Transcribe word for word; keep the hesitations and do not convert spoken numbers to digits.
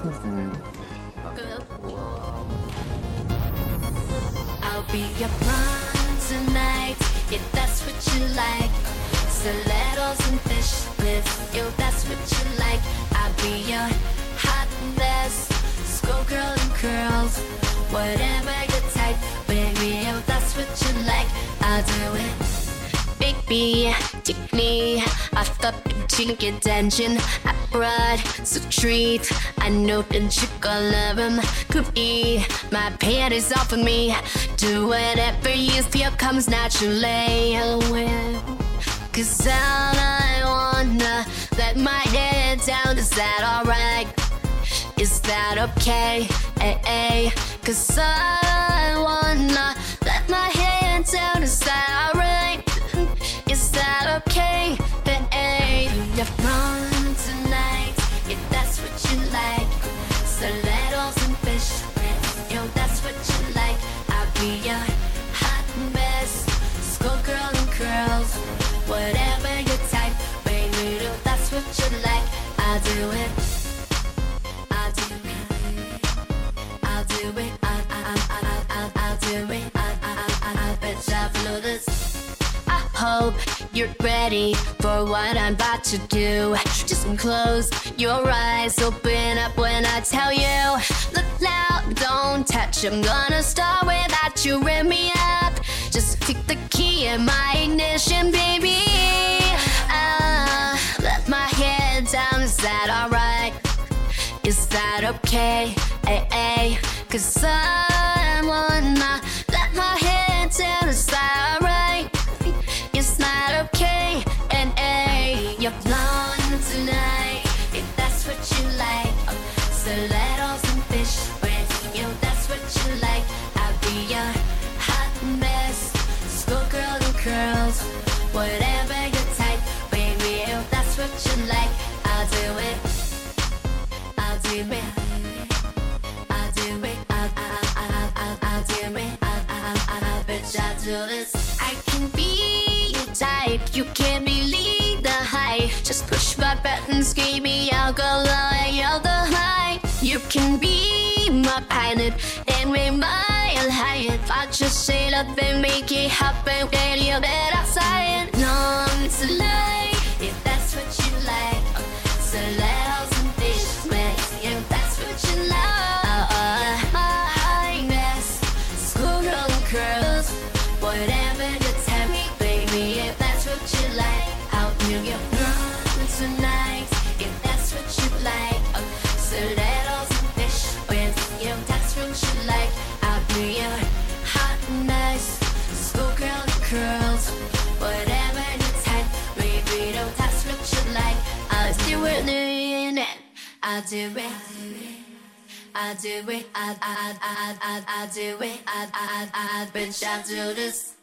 I'll be your prawn tonight, if that's what you like. Stilettos and fish with you, that's what you like. I'll be your hot mess, schoolgirl and curls, whatever your type, baby, if that's what you like, I'll do it. Baby, take me off the chicken attention. I brought some treat. I know that you gonna love them. Could be my panties off of me. Do whatever you feel comes naturally. Cause all I wanna let my head down. Is that alright? Is that okay? Hey, hey. Cause all I wanna let my head down. Is that alright? Is that okay? Hey, hey. You're wrong tonight, if that's what you like. Stilettos and fish, yo, that's what you like. I'll be your hot mess, schoolgirl and curls, whatever your type, baby, yo, that's what you like. I'll do it. I'll do it. I'll do it. I'll, I'll, I'll, I'll, I'll do it. I'll, I'll, I'll, I'll bet I'll follow this. I hope you're ready for what I'm about to do. Just close your eyes, open up when I tell you. Look loud, don't touch, I'm gonna start without you. Rim me up, just pick the key in my ignition, baby. Ah, let my head down, is that alright? Is that okay? Ay, ay. Cause I wanna let my head down, is that alright? It's not okay, and hey, you're blonde tonight, if that's what you like. Stilettos and fish with you, that's what you like. I'll be your hot mess, schoolgirl and curls, whatever your type, baby, if that's what you like. I'll do it. I'll do it. I'll do it. I'll, I'll, I'll, I'll, I'll do it. I'll, I'll, I'll, I'll bitch, I'll do this. I can be type, you can't believe the hype. Just push my buttons, give me alcohol, you're the high. You can be my pilot and be my alliance. I just say love and make it happen, then you better sign. No, it's a lie, if that's what you like. Stilettos and fish with you, that's what you like. Uh, uh, I guess, schoolgirl and curls, whatever you tell me, baby, if that's what you like. I'll be your throne tonight, if that's what you like. Uh, stilettos and fish with you, that's what you like. I'll be your hot nice, schoolgirl and curls, whatever you type, baby, no, that's what you like. I'll do it, I'll do it. I'll do it, I'll, I'll, I'll, I'll, I'll do it, I'll, I'll, I'll, bitch, I'll do this.